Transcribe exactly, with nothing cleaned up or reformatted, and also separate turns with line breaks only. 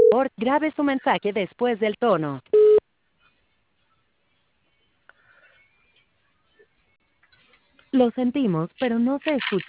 favor, grabe su mensaje después del tono. Lo sentimos, pero no se escucha.